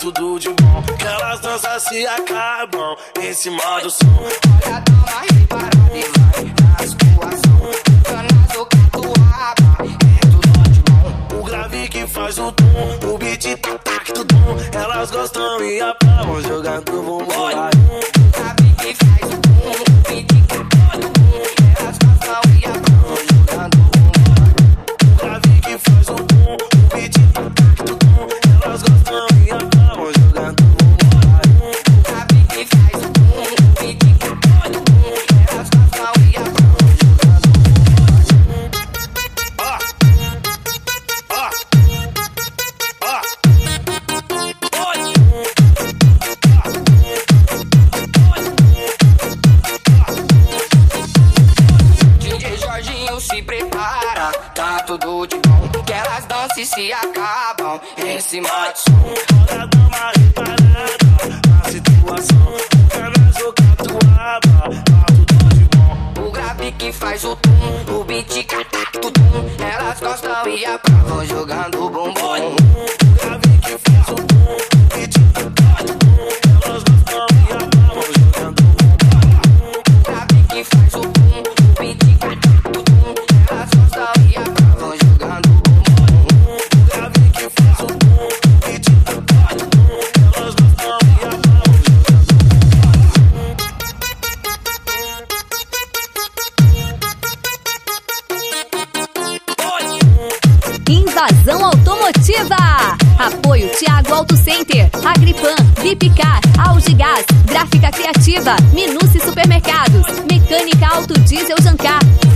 tudo de bom. Que elas dançam se acabam em cima do som. Olha, dá uma reparada e vai na situação. Cana do catuaba, é tudo de bom. O grave que faz o tom, o beat tac tudum. Elas gostam e aplaudem jogando bumbum. O grave que faz o tom, o beat tac tudum. Elas gostam e aplaudem jogando bumbum. O grave que faz o tom, o beat tac tudum. Elas gostam e aplaudem jogando bumbum. O grave que faz o tom, o beat tac tudum. Elas gostam e aplaudem jogando bumbum. DJ Jorginho se prepara, tá tudo de bom. Que elas dançam e se acabam em cima do som. Olha, dá uma reparada na situação. O cana do catuaba, tá tudo de bom. O grave que faz o tum, o beat tac tudum. Elas gostam e aprovam jogando bumbum. O grave que faz o tom, o beat tac tudum. Elas gostam e aplaudem jogando bumbum. O grave que faz o tum, o beat tac tudum. Elas gostam e aprovam jogando bumbum. O grave que faz o tom, o beat tac tudum. Elas gostam e aplaudem jogando Invasão Automotiva. Apoio Thiago Auto Center, Agripan, Vipcar, Algigás, Gráfica Criativa, Minuci Supermercados, Mecânica Auto Diesel Jancar.